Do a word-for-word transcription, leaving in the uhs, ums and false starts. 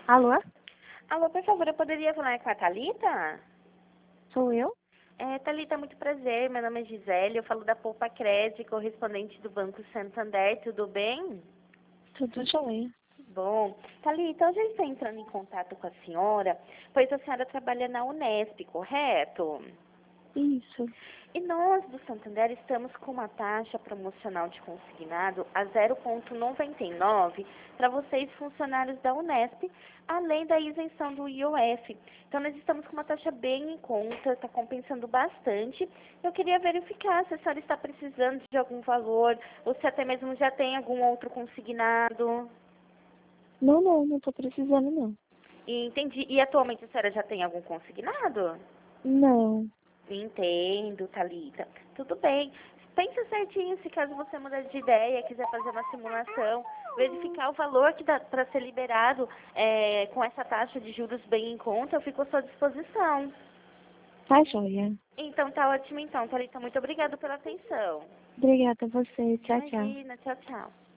Alô? Alô, por favor, eu poderia falar com a Thalita? Sou eu? É, Thalita, muito prazer. Meu nome é Gisele, eu falo da Poupa Cred, correspondente do Banco Santander. Tudo bem? Tudo jóia. Bom, Thalita, hoje eu estou entrando em contato com a senhora, pois a senhora trabalha na Unesp, correto? Isso. E nós do Santander estamos com uma taxa promocional de consignado a zero vírgula noventa e nove para vocês funcionários da Unesp, além da isenção do I O F. Então nós estamos com uma taxa bem em conta, está compensando bastante. Eu queria verificar se a senhora está precisando de algum valor ou se até mesmo já tem algum outro consignado. Não, não, não tô precisando, não. E entendi. E atualmente a senhora já tem algum consignado? Não. Entendo, Thalita. Tudo bem. Pensa certinho se caso você mudar de ideia, quiser fazer uma simulação, verificar o valor que dá para ser liberado é, com essa taxa de juros bem em conta, eu fico à sua disposição. Tá jóia. Então tá ótimo então, Thalita. Muito obrigada pela atenção. Obrigada a você. Tchau, tchau. Imagina, tchau, tchau.